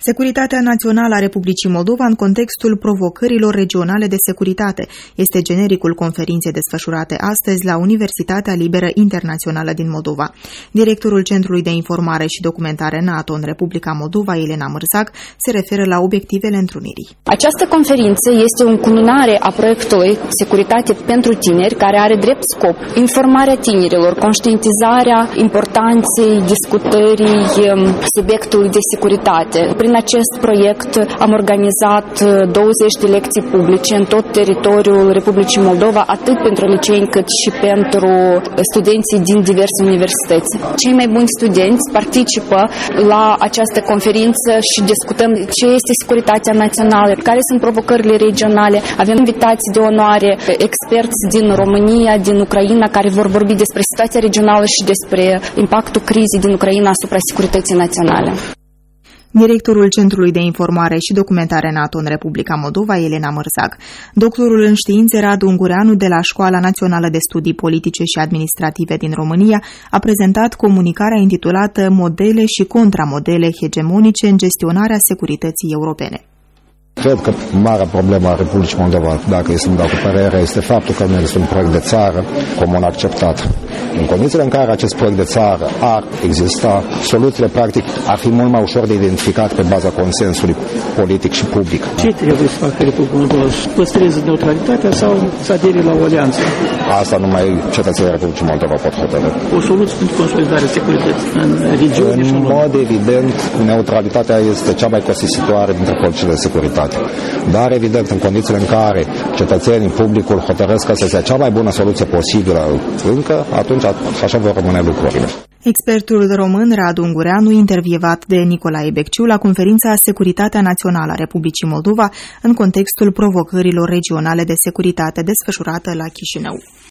Securitatea națională a Republicii Moldova în contextul provocărilor regionale de securitate este genericul conferinței desfășurate astăzi la Universitatea Liberă Internațională din Moldova. Directorul Centrului de Informare și Documentare NATO în Republica Moldova, Elena Mărzac, se referă la obiectivele întrunirii. Această conferință este o încununare a proiectului Securitate pentru tineri, care are drept scop informarea tinerilor, conștientizarea importanței discutării subiectului de securitate. Prin acest proiect am organizat 20 de lecții publice în tot teritoriul Republicii Moldova, atât pentru liceeni cât și pentru studenții din diverse universități. Cei mai buni studenți participă la această conferință și discutăm ce este securitatea națională, care sunt provocările regionale. Avem invitații de onoare, experți din România, din Ucraina, care vor vorbi despre situația regională și despre impactul crizei din Ucraina asupra securității naționale. Directorul Centrului de Informare și Documentare NATO în Republica Moldova, Elena Mărzac. Doctorul în științe Radu Ungureanu de la Școala Națională de Studii Politice și Administrative din România a prezentat comunicarea intitulată Modele și contramodele hegemonice în gestionarea securității europene. Cred că marea problemă a Republicii Moldova, dacă să-mi dau cu părerea, este faptul că nu este un proiect de țară comun acceptat. În condițiile în care acest proiect de țară ar exista, soluțiile practic ar fi mult mai ușor de identificat pe baza consensului politic și public. Ce trebuie să facă Republica Moldova? Să păstreze neutralitatea sau să adere la o alianță? Asta numai cetățenii Republicii Moldova pot hotărâ. O soluție pentru consolidarea securității în regiune și în lume. În mod evident, neutralitatea este cea mai costisitoare dintre politicile de securitate. Dar, evident, în condițiile în care cetățenii, publicul hotărăsc că este cea mai bună soluție posibilă încă, atunci așa vor rămâne lucrurile. Expertul român Radu Ungureanu, intervievat de Nicolae Becciu la conferința Securitatea Națională a Republicii Moldova în contextul provocărilor regionale de securitate desfășurată la Chișinău.